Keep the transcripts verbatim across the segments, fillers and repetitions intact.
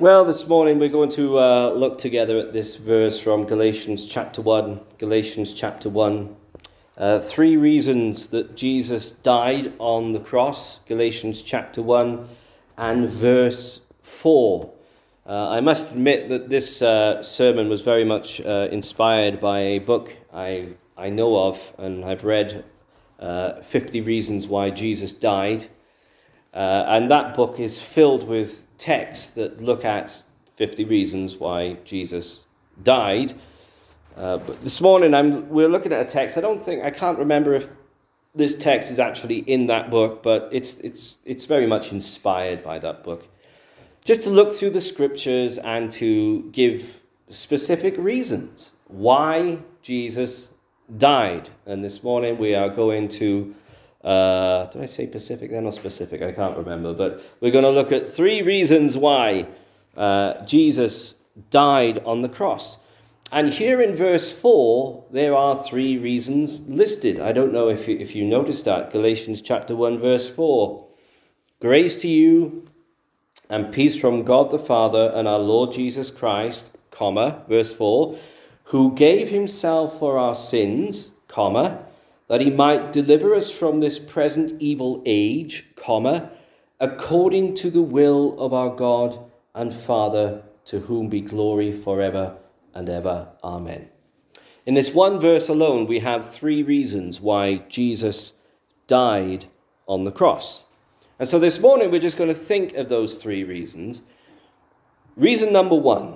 Well, this morning we're going to uh, look together at this verse from Galatians chapter one. Galatians chapter one. Uh, three reasons that Jesus died on the cross. Galatians chapter one and verse four. Uh, I must admit that this uh, sermon was very much uh, inspired by a book I, I know of, and I've read uh, fifty Reasons Why Jesus Died. Uh, and that book is filled with texts that look at fifty reasons why Jesus died. Uh, but this morning I'm, we're looking at a text. I don't think, I can't remember if this text is actually in that book, but it's it's it's very much inspired by that book. Just to look through the scriptures and to give specific reasons why Jesus died. And this morning we are going to Uh, did I say Pacific then or specific? I can't remember. But we're going to look at three reasons why uh, Jesus died on the cross. And here in verse four, there are three reasons listed. I don't know if you, if you noticed that. Galatians chapter one, verse four. Grace to you and peace from God the Father and our Lord Jesus Christ, comma, verse four, who gave himself for our sins, comma, that he might deliver us from this present evil age, comma, according to the will of our God and Father, to whom be glory forever and ever. Amen. In this one verse alone, we have three reasons why Jesus died on the cross. And so this morning, we're just going to think of those three reasons. Reason number one,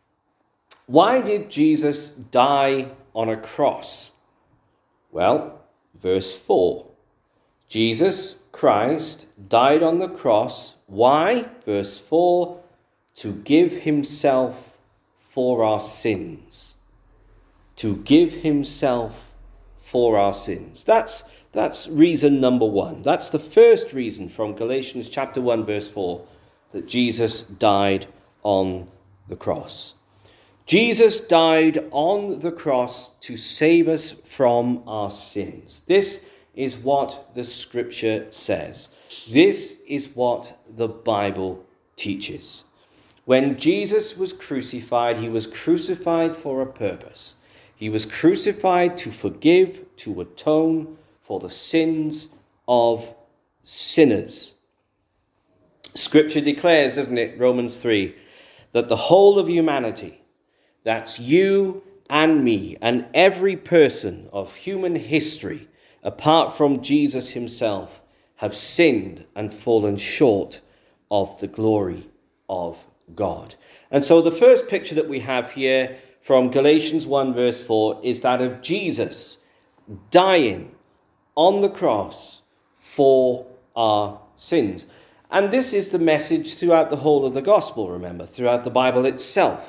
why did Jesus die on a cross? Well, verse four, Jesus Christ died on the cross. Why? Verse four, to give himself for our sins. To give himself for our sins. That's, that's reason number one. That's the first reason from Galatians chapter one, verse four, that Jesus died on the cross. Jesus died on the cross to save us from our sins. This is what the scripture says. This is what the Bible teaches. When Jesus was crucified, he was crucified for a purpose. He was crucified to forgive, to atone for the sins of sinners. Scripture declares, doesn't it, Romans three, that the whole of humanity, that's you and me and every person of human history, apart from Jesus himself, have sinned and fallen short of the glory of God. And so the first picture that we have here from Galatians one verse four is that of Jesus dying on the cross for our sins. And this is the message throughout the whole of the gospel, remember, throughout the Bible itself.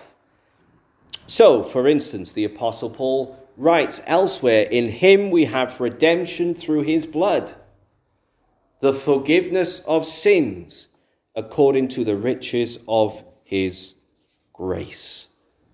So, for instance, the Apostle Paul writes elsewhere, in him we have redemption through his blood, the forgiveness of sins, according to the riches of his grace.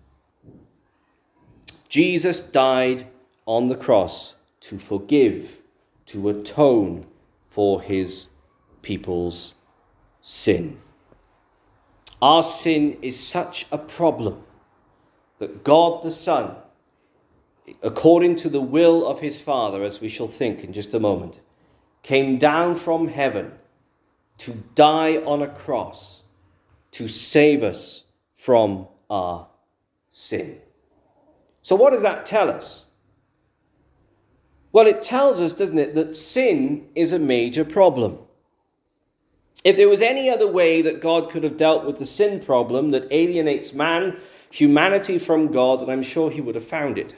Jesus died on the cross to forgive, to atone for his people's sin. Our sin is such a problem that God the Son, according to the will of his Father, as we shall think in just a moment, came down from heaven to die on a cross to save us from our sin. So what does that tell us? Well, it tells us, doesn't it, that sin is a major problem. If there was any other way that God could have dealt with the sin problem that alienates man, humanity from God, and I'm sure he would have found it.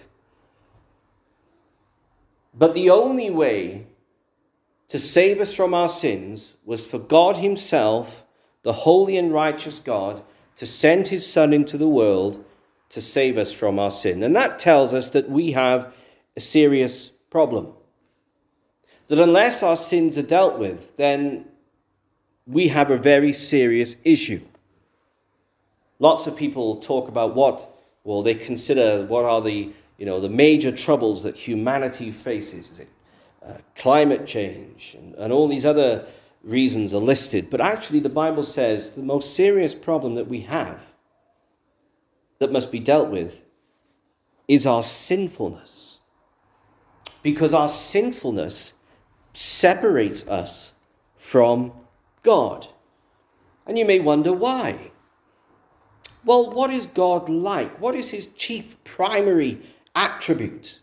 But the only way to save us from our sins was for God himself, the holy and righteous God, to send his Son into the world to save us from our sin. And that tells us that we have a serious problem. That unless our sins are dealt with, then we have a very serious issue. Lots of people talk about what, well, they consider what are the, you know, the major troubles that humanity faces. Is it uh, climate change and, and all these other reasons are listed. But actually the Bible says the most serious problem that we have that must be dealt with is our sinfulness. Because our sinfulness separates us from God. And you may wonder why. Well, what is God like? What is his chief primary attribute?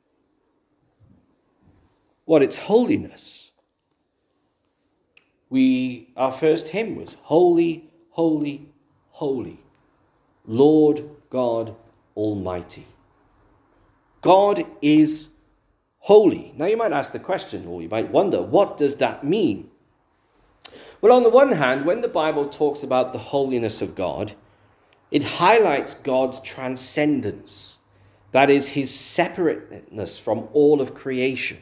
Well, it's holiness. We, our first hymn was Holy, Holy, Holy, Lord God Almighty. God is holy. Now you might ask the question, or you might wonder, what does that mean? Well, on the one hand, when the Bible talks about the holiness of God, it highlights God's transcendence. That is, his separateness from all of creation.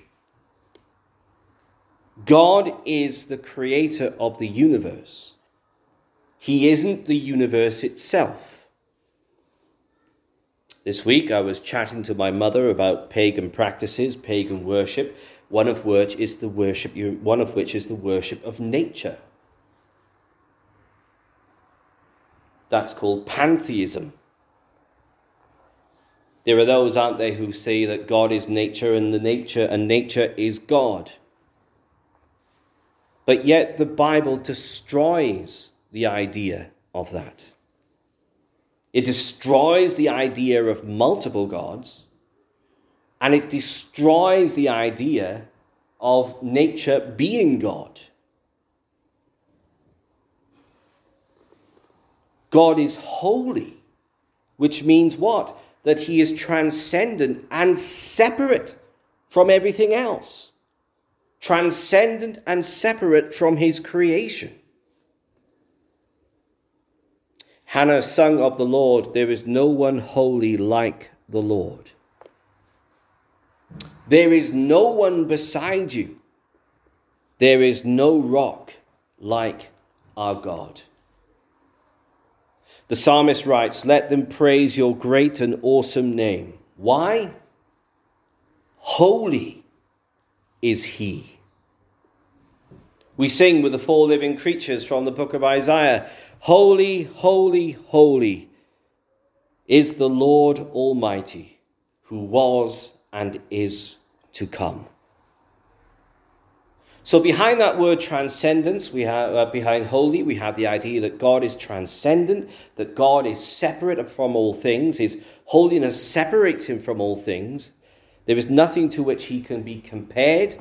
God is the creator of the universe. He isn't the universe itself. This week I was chatting to my mother about pagan practices, pagan worship, one of which is the worship, one of which is the worship of nature. That's called pantheism. There are those, aren't there, who say that God is nature and the nature and nature is God. But yet the Bible destroys the idea of that. It destroys the idea of multiple gods, and it destroys the idea of nature being God. God is holy, which means what? That he is transcendent and separate from everything else. Transcendent and separate from his creation. Hannah sung of the Lord, there is no one holy like the Lord. There is no one beside you. There is no rock like our God. The psalmist writes, let them praise your great and awesome name. Why? Holy is he. We sing with the four living creatures from the book of Isaiah, holy, holy, holy is the Lord Almighty, who was and is to come. So behind that word transcendence, we have uh, behind holy, we have the idea that God is transcendent, that God is separate from all things. His holiness separates him from all things. There is nothing to which he can be compared.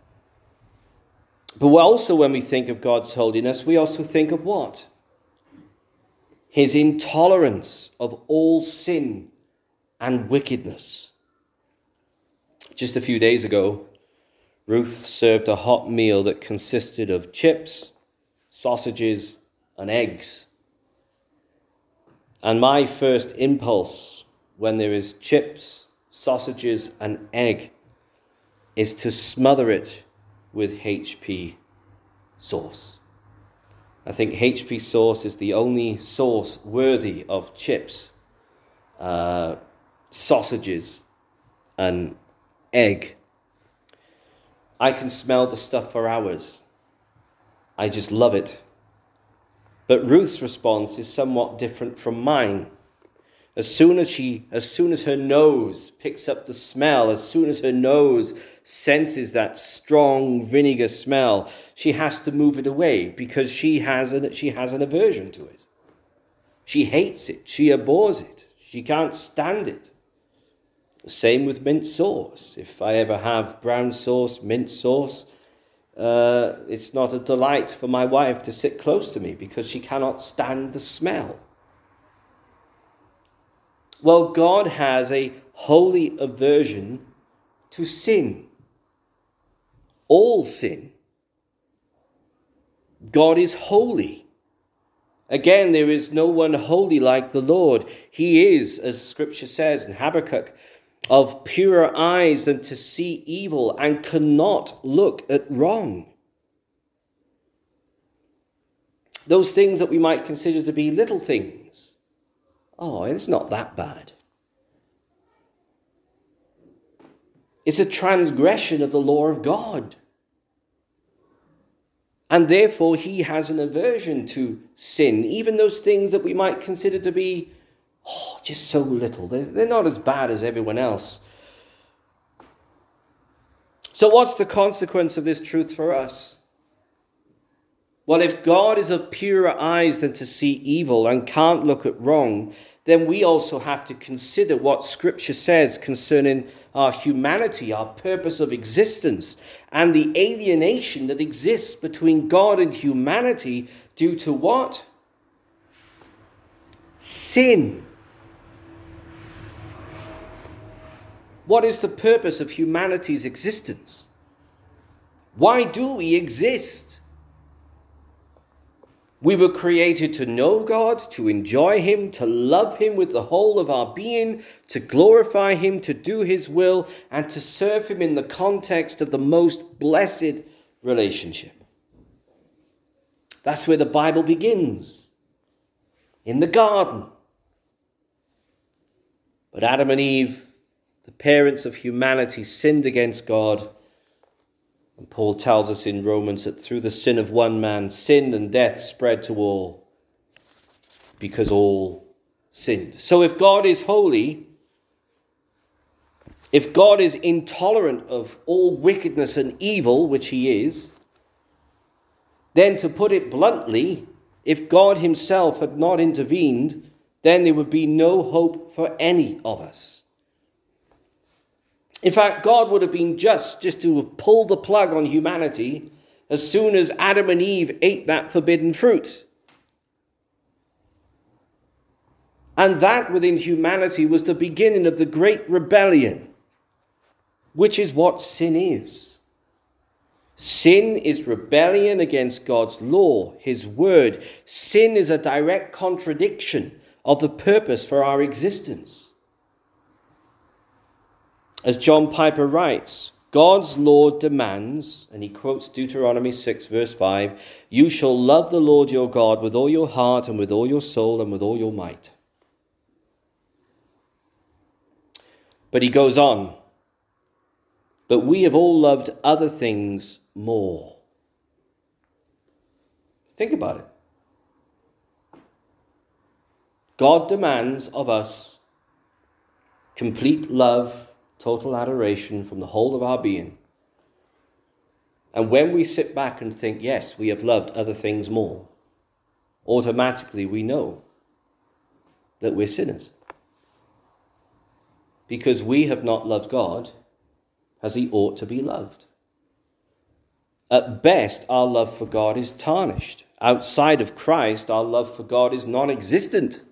But also when we think of God's holiness, we also think of what? His intolerance of all sin and wickedness. Just a few days ago, Ruth served a hot meal that consisted of chips, sausages, and eggs. And my first impulse when there is chips, sausages, and egg is to smother it with H P sauce. I think H P sauce is the only sauce worthy of chips, uh, sausages, and egg. I can smell the stuff for hours. I just love it. But Ruth's response is somewhat different from mine. As soon as she, as soon as her nose picks up the smell, as soon as her nose senses that strong vinegar smell, she has to move it away because she has an, she has an aversion to it. She hates it. She abhors it. She can't stand it. Same with mint sauce. If I ever have brown sauce, mint sauce, uh, it's not a delight for my wife to sit close to me because she cannot stand the smell. Well, God has a holy aversion to sin. All sin. God is holy. Again, there is no one holy like the Lord. He is, as Scripture says in Habakkuk, of purer eyes than to see evil and cannot look at wrong. Those things that we might consider to be little things. Oh, it's not that bad. It's a transgression of the law of God. And therefore he has an aversion to sin, even those things that we might consider to be oh, just so little. They're, they're not as bad as everyone else. So what's the consequence of this truth for us? Well, if God is of purer eyes than to see evil and can't look at wrong, then we also have to consider what Scripture says concerning our humanity, our purpose of existence, and the alienation that exists between God and humanity due to what? Sin. What is the purpose of humanity's existence? Why do we exist? We were created to know God, to enjoy him, to love him with the whole of our being, to glorify him, to do his will, and to serve him in the context of the most blessed relationship. That's where the Bible begins, in the garden. But Adam and Eve, the parents of humanity, sinned against God. And Paul tells us in Romans that through the sin of one man, sin and death spread to all, because all sinned. So if God is holy, if God is intolerant of all wickedness and evil, which he is, then to put it bluntly, if God himself had not intervened, then there would be no hope for any of us. In fact, God would have been just just to have pulled the plug on humanity as soon as Adam and Eve ate that forbidden fruit. And that within humanity was the beginning of the great rebellion, which is what sin is. Sin is rebellion against God's law, his word. Sin is a direct contradiction of the purpose for our existence. As John Piper writes, God's law demands, and he quotes Deuteronomy six verse five, you shall love the Lord your God with all your heart and with all your soul and with all your might. But he goes on, but we have all loved other things more. Think about it. God demands of us complete love, total adoration from the whole of our being. And when we sit back and think, yes, we have loved other things more, automatically we know that we're sinners. Because we have not loved God as he ought to be loved. At best, our love for God is tarnished. Outside of Christ, our love for God is non-existent.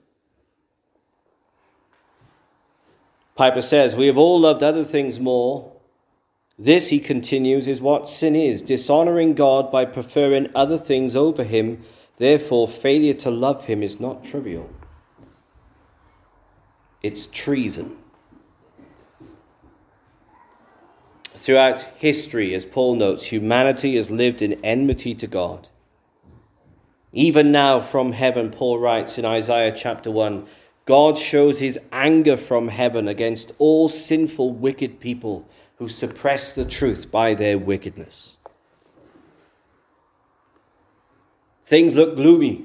Piper says, we have all loved other things more. This, he continues, is what sin is, dishonoring God by preferring other things over him. Therefore, failure to love him is not trivial. It's treason. Throughout history, as Paul notes, humanity has lived in enmity to God. Even now from heaven, Paul writes in Isaiah chapter one, God shows his anger from heaven against all sinful, wicked people who suppress the truth by their wickedness. Things look gloomy.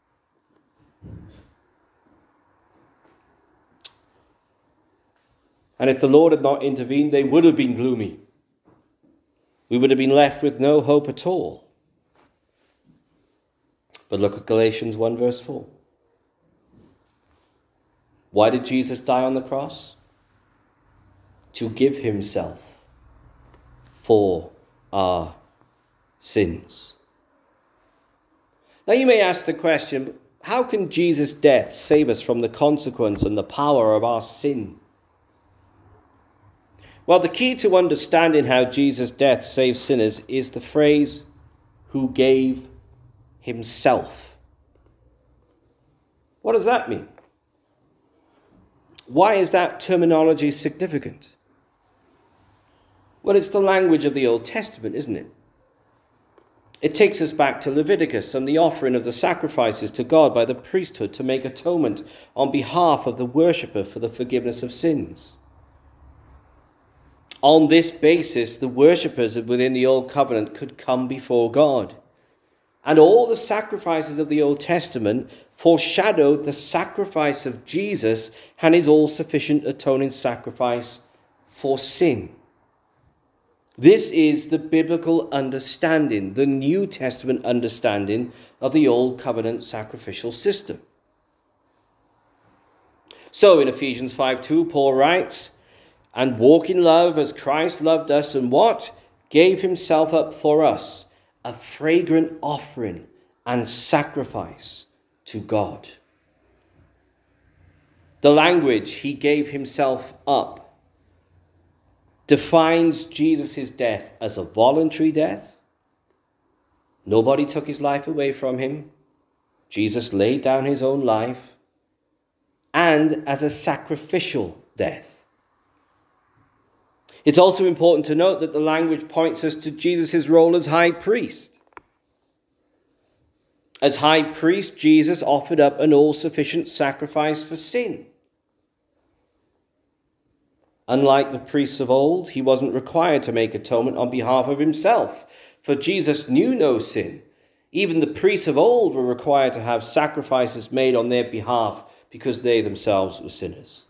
And if the Lord had not intervened, they would have been gloomy. We would have been left with no hope at all. But look at Galatians one verse four. Why did Jesus die on the cross? To give himself for our sins. Now you may ask the question, how can Jesus' death save us from the consequence and the power of our sin? Well, the key to understanding how Jesus' death saves sinners is the phrase, who gave himself. What does that mean? Why is that terminology significant? Well, it's the language of the Old Testament, isn't it? It takes us back to Leviticus and the offering of the sacrifices to God by the priesthood to make atonement on behalf of the worshipper for the forgiveness of sins. On this basis, the worshippers within the Old Covenant could come before God. And all the sacrifices of the Old Testament foreshadowed the sacrifice of Jesus and his all-sufficient atoning sacrifice for sin. This is the biblical understanding, the New Testament understanding of the Old Covenant sacrificial system. So in Ephesians five two, Paul writes, "And walk in love as Christ loved us, and what? Gave himself up for us, a fragrant offering and sacrifice to God." The language, "he gave himself up," defines Jesus' death as a voluntary death. Nobody took his life away from him. Jesus laid down his own life. And as a sacrificial death. It's also important to note that the language points us to Jesus' role as high priest. As high priest, Jesus offered up an all-sufficient sacrifice for sin. Unlike the priests of old, he wasn't required to make atonement on behalf of himself, for Jesus knew no sin. Even the priests of old were required to have sacrifices made on their behalf because they themselves were sinners.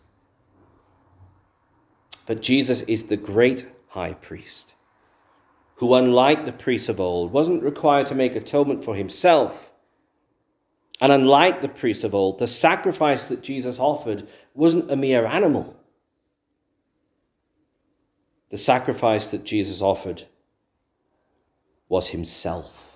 But Jesus is the great high priest, who, unlike the priests of old, wasn't required to make atonement for himself. And unlike the priests of old, the sacrifice that Jesus offered wasn't a mere animal. The sacrifice that Jesus offered was himself.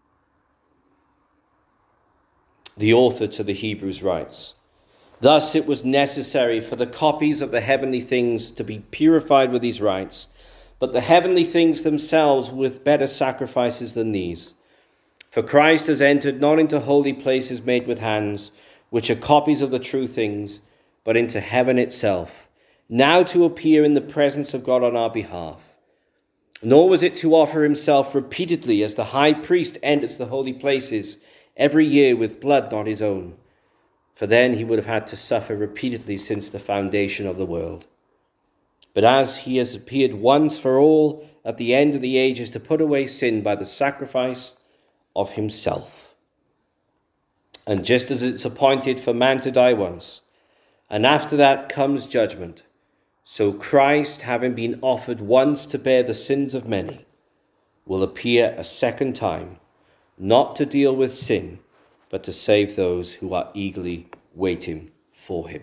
The author to the Hebrews writes, "Thus it was necessary for the copies of the heavenly things to be purified with these rites, but the heavenly things themselves with better sacrifices than these. For Christ has entered not into holy places made with hands, which are copies of the true things, but into heaven itself, now to appear in the presence of God on our behalf. Nor was it to offer himself repeatedly as the high priest enters the holy places every year with blood not his own. For then he would have had to suffer repeatedly since the foundation of the world. But as he has appeared once for all at the end of the ages to put away sin by the sacrifice of himself. And just as it's appointed for man to die once, and after that comes judgment, so Christ, having been offered once to bear the sins of many, will appear a second time, not to deal with sin, but to save those who are eagerly waiting for him."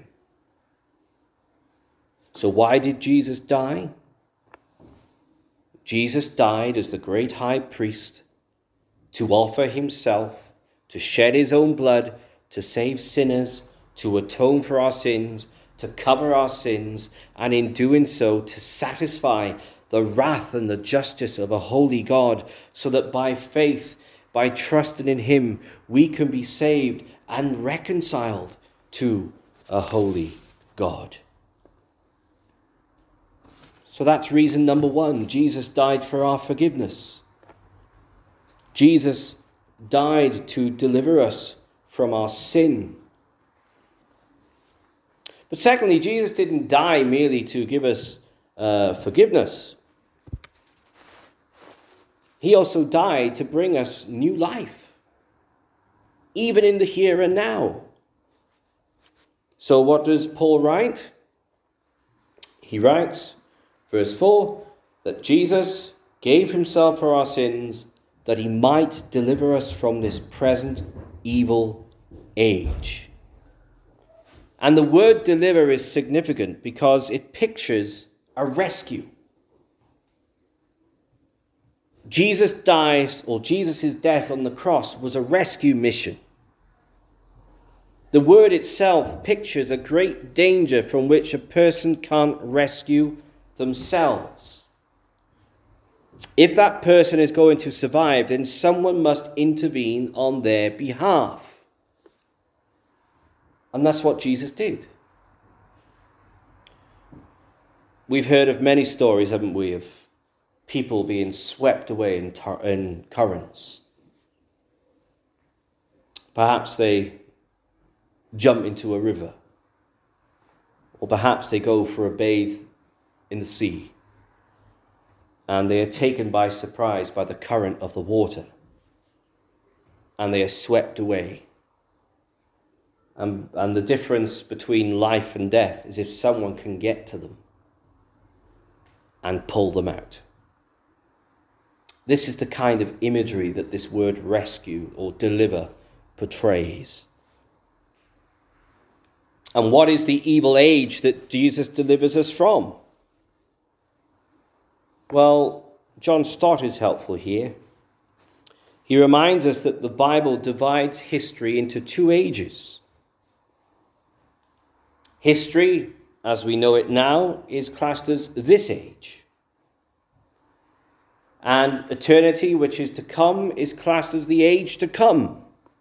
So why did Jesus die? Jesus died as the great high priest to offer himself, to shed his own blood, to save sinners, to atone for our sins, to cover our sins, and in doing so to satisfy the wrath and the justice of a holy God, so that by faith, by trusting in him, we can be saved and reconciled to a holy God. So that's reason number one. Jesus died for our forgiveness. Jesus died to deliver us from our sin. But secondly, Jesus didn't die merely to give us uh, forgiveness. He also died to bring us new life, even in the here and now. So what does Paul write? He writes, verse four, that Jesus gave himself for our sins, that he might deliver us from this present evil age. And the word deliver is significant because it pictures a rescue. Jesus dies, or Jesus' death on the cross was a rescue mission. The word itself pictures a great danger from which a person can't rescue themselves. If that person is going to survive, then someone must intervene on their behalf. And that's what Jesus did. We've heard of many stories, haven't we, of people being swept away in, tar- in currents. Perhaps they jump into a river, or perhaps they go for a bathe in the sea, and they are taken by surprise by the current of the water. and they are swept away. And, and the difference between life and death is if someone can get to them and pull them out. This is the kind of imagery that this word rescue or deliver portrays. And what is the evil age that Jesus delivers us from? Well, John Stott is helpful here. He reminds us that the Bible divides history into two ages. History, as we know it now, is classed as this age. And eternity, which is to come, is classed as the age to come.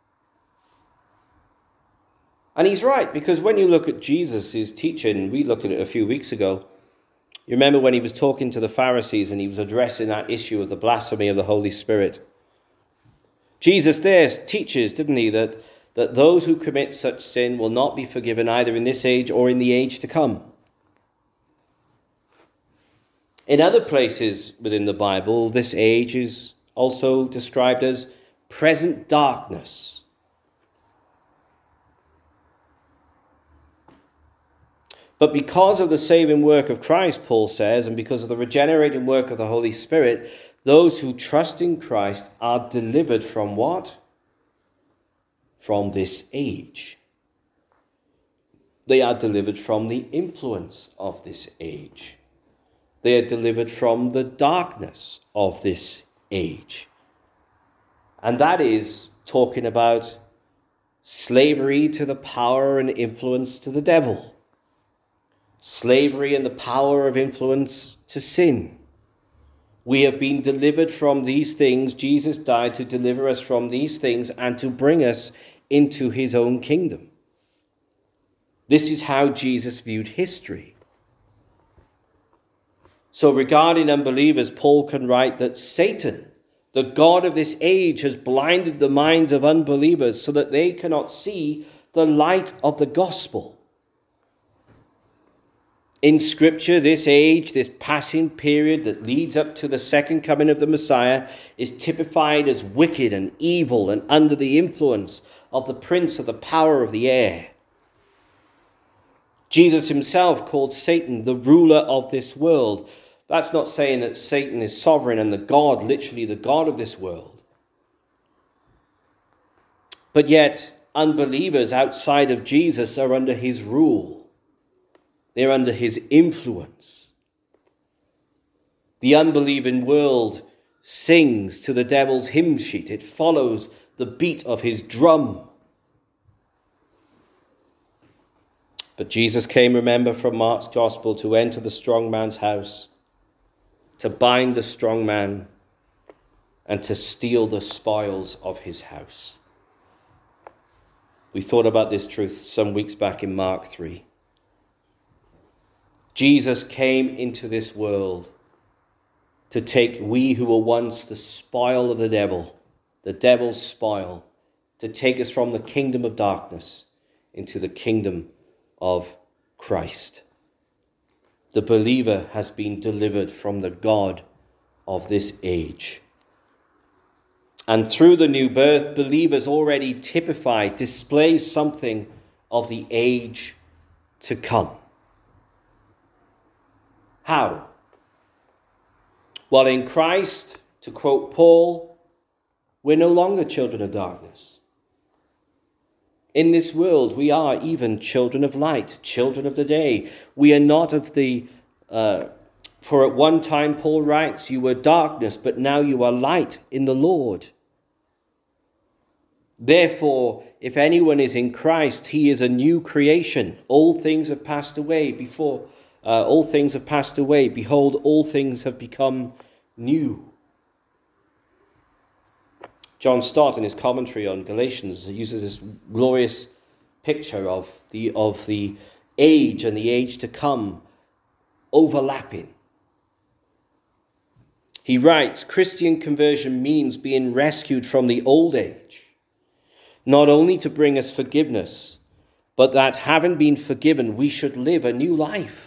And he's right, because when you look at Jesus' teaching, we looked at it a few weeks ago. You remember when he was talking to the Pharisees and he was addressing that issue of the blasphemy of the Holy Spirit. Jesus there teaches, didn't he, that, that those who commit such sin will not be forgiven either in this age or in the age to come. In other places within the Bible, this age is also described as present darkness. But because of the saving work of Christ, Paul says, and because of the regenerating work of the Holy Spirit, those who trust in Christ are delivered from what? From this age. They are delivered from the influence of this age. They are delivered from the darkness of this age. And that is talking about slavery to the power and influence to the devil. Slavery and the power of influence to sin. We have been delivered from these things. Jesus died to deliver us from these things and to bring us into his own kingdom. This is how Jesus viewed history. So regarding unbelievers, Paul can write that Satan, the god of this age, has blinded the minds of unbelievers so that they cannot see the light of the gospel. In Scripture, this age, this passing period that leads up to the second coming of the Messiah, is typified as wicked and evil and under the influence of the prince of the power of the air. Jesus himself called Satan the ruler of this world. That's not saying that Satan is sovereign and the God, literally the God of this world. But yet, unbelievers outside of Jesus are under his rule. They're under his influence. The unbelieving world sings to the devil's hymn sheet. It follows the beat of his drum. But Jesus came, remember, from Mark's gospel to enter the strong man's house, to bind the strong man, and to steal the spoils of his house. We thought about this truth some weeks back in Mark three. Jesus came into this world to take we who were once the spoil of the devil, the devil's spoil, to take us from the kingdom of darkness into the kingdom of Christ. The believer has been delivered from the God of this age. And through the new birth, believers already typify, display something of the age to come. How? Well, in Christ, to quote Paul, we're no longer children of darkness. In this world, we are even children of light, children of the day. We are not of the, uh, for at one time, Paul writes, you were darkness, but now you are light in the Lord. Therefore, if anyone is in Christ, he is a new creation. All things have passed away before. Uh, all things have passed away. Behold, all things have become new. John Stott, in his commentary on Galatians, uses this glorious picture of the, of the age and the age to come overlapping. He writes, Christian conversion means being rescued from the old age, not only to bring us forgiveness, but that having been forgiven, we should live a new life.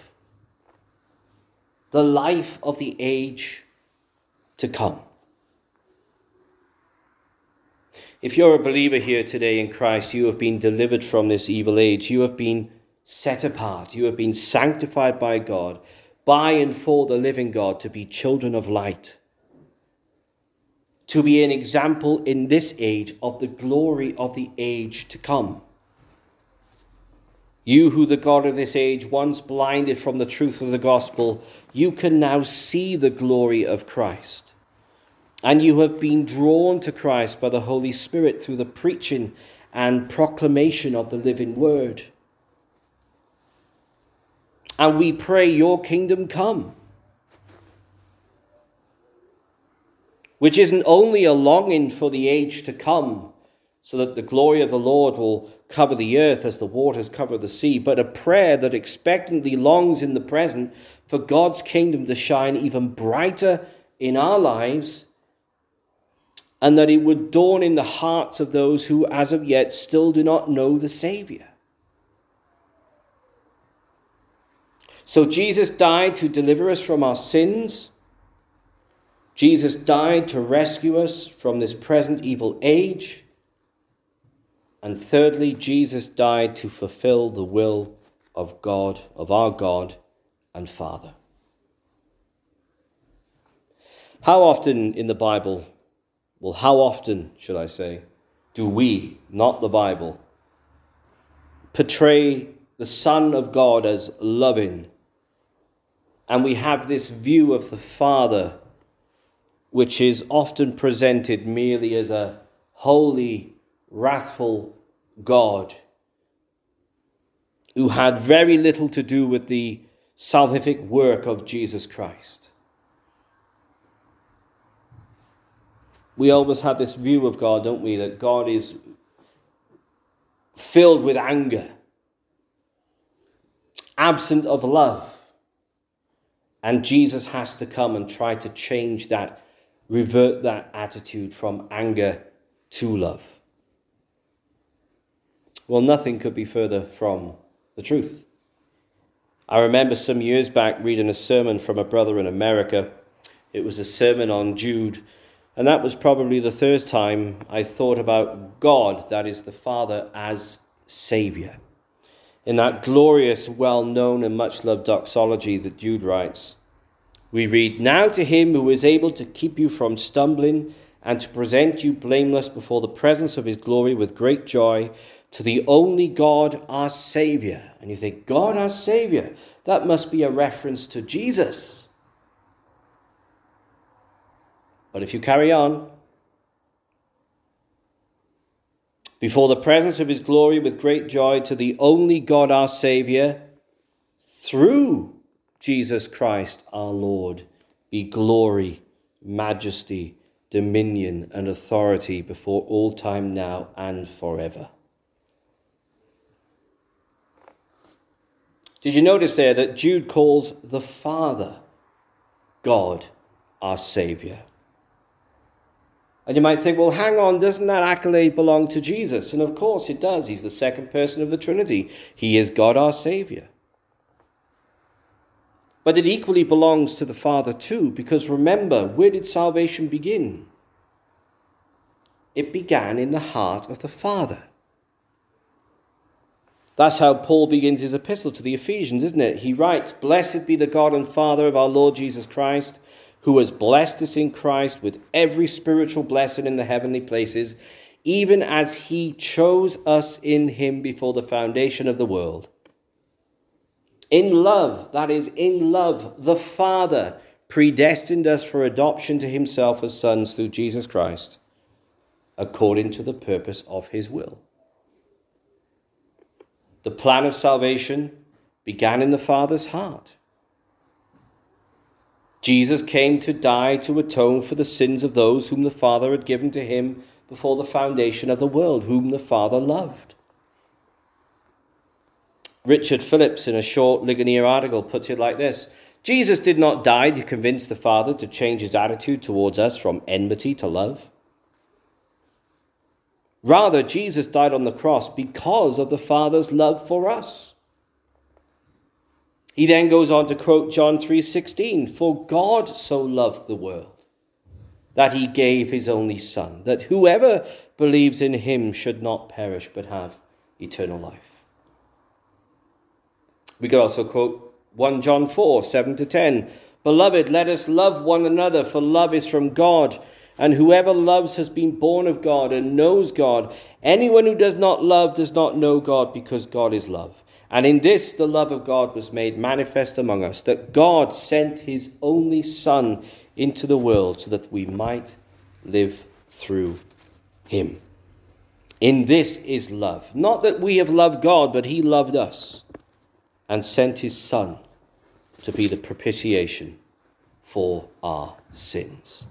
The life of the age to come. If you're a believer here today in Christ, you have been delivered from this evil age. You have been set apart. You have been sanctified by God, by and for the living God, to be children of light, to be an example in this age of the glory of the age to come. You who the God of this age once blinded from the truth of the gospel, you can now see the glory of Christ. And you have been drawn to Christ by the Holy Spirit through the preaching and proclamation of the living word. And we pray, your kingdom come. Which isn't only a longing for the age to come, so that the glory of the Lord will cover the earth as the waters cover the sea, but a prayer that expectantly longs in the present for God's kingdom to shine even brighter in our lives, and that it would dawn in the hearts of those who as of yet still do not know the Savior. So Jesus died to deliver us from our sins. Jesus died to rescue us from this present evil age. And thirdly, Jesus died to fulfill the will of God, of our God and Father. How often in the Bible, well, how often, should I say, do we, not the Bible, portray the Son of God as loving? And we have this view of the Father, which is often presented merely as a holy, wrathful God who had very little to do with the salvific work of Jesus Christ. We always have this view of God, don't we, that God is filled with anger, absent of love, and Jesus has to come and try to change that, revert that attitude from anger to love. Well, nothing could be further from the truth. I remember some years back reading a sermon from a brother in America. It was a sermon on Jude, and that was probably the third time I thought about God, that is the Father, as Saviour. In that glorious, well-known and much-loved doxology that Jude writes, we read, "Now to him who is able to keep you from stumbling and to present you blameless before the presence of his glory with great joy, to the only God our Saviour." And you think, God our Saviour, that must be a reference to Jesus. But if you carry on, before the presence of his glory with great joy, to the only God our Saviour, through Jesus Christ our Lord, be glory, majesty, dominion, and authority before all time now and forever. Did you notice there that Jude calls the Father God our Saviour? And you might think, well, hang on, doesn't that accolade belong to Jesus? And of course it does. He's the second person of the Trinity. He is God our Saviour. But it equally belongs to the Father too, because remember, where did salvation begin? It began in the heart of the Father. That's how Paul begins his epistle to the Ephesians, isn't it? He writes, "Blessed be the God and Father of our Lord Jesus Christ, who has blessed us in Christ with every spiritual blessing in the heavenly places, even as he chose us in him before the foundation of the world." In love, that is, in love, the Father predestined us for adoption to himself as sons through Jesus Christ, according to the purpose of his will. The plan of salvation began in the Father's heart. Jesus came to die to atone for the sins of those whom the Father had given to him before the foundation of the world, whom the Father loved. Richard Phillips, in a short Ligonier article, puts it like this: Jesus did not die to convince the Father to change his attitude towards us from enmity to love. Rather, Jesus died on the cross because of the Father's love for us. He then goes on to quote John three sixteen, "For God so loved the world that he gave his only Son, that whoever believes in him should not perish but have eternal life. We could also quote First John four, seven to ten. Beloved, let us love one another, for love is from God, and whoever loves has been born of God and knows God. Anyone who does not love does not know God, because God is love. And in this the love of God was made manifest among us, that God sent his only Son into the world so that we might live through him. In this is love, not that we have loved God, but he loved us and sent his Son to be the propitiation for our sins.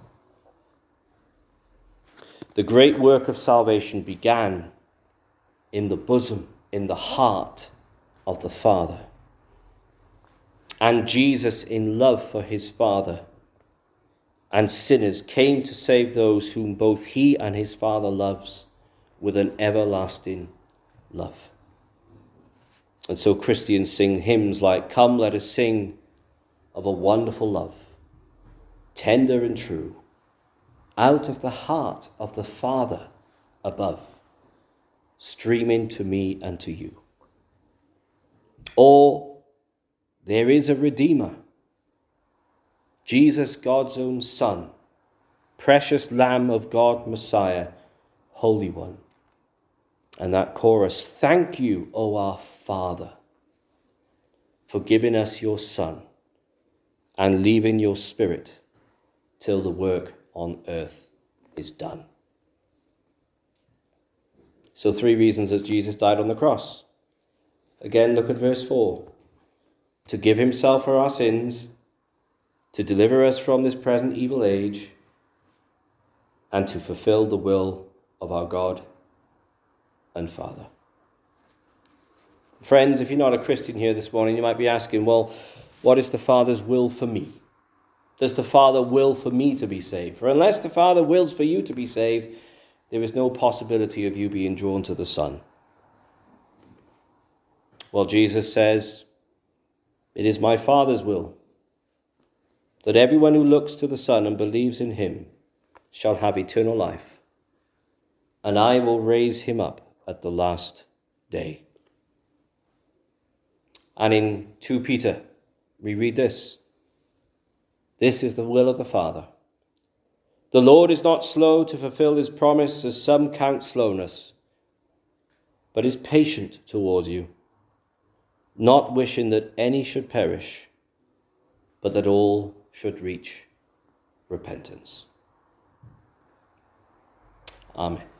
The great work of salvation began in the bosom, in the heart of the Father. And Jesus, in love for his Father and sinners, came to save those whom both he and his Father loves with an everlasting love. And so Christians sing hymns like, "Come, let us sing of a wonderful love, tender and true, out of the heart of the Father above, streaming to me and to you." Or, there is a Redeemer, Jesus, God's own Son, precious Lamb of God, Messiah, Holy One. And that chorus, "Thank you, O our Father, for giving us your Son and leaving your Spirit till the work on earth is done." So three reasons that Jesus died on the cross. Again, look at verse four. To give himself for our sins, to deliver us from this present evil age, and to fulfill the will of our God and Father. Friends, if you're not a Christian here this morning, you might be asking, well, what is the Father's will for me? Does the Father will for me to be saved? For unless the Father wills for you to be saved, there is no possibility of you being drawn to the Son. Well, Jesus says, "It is my Father's will that everyone who looks to the Son and believes in him shall have eternal life, and I will raise him up at the last day." And in Second Peter, we read this, "This is the will of the Father. The Lord is not slow to fulfill his promise, as some count slowness, but is patient towards you, not wishing that any should perish, but that all should reach repentance." Amen.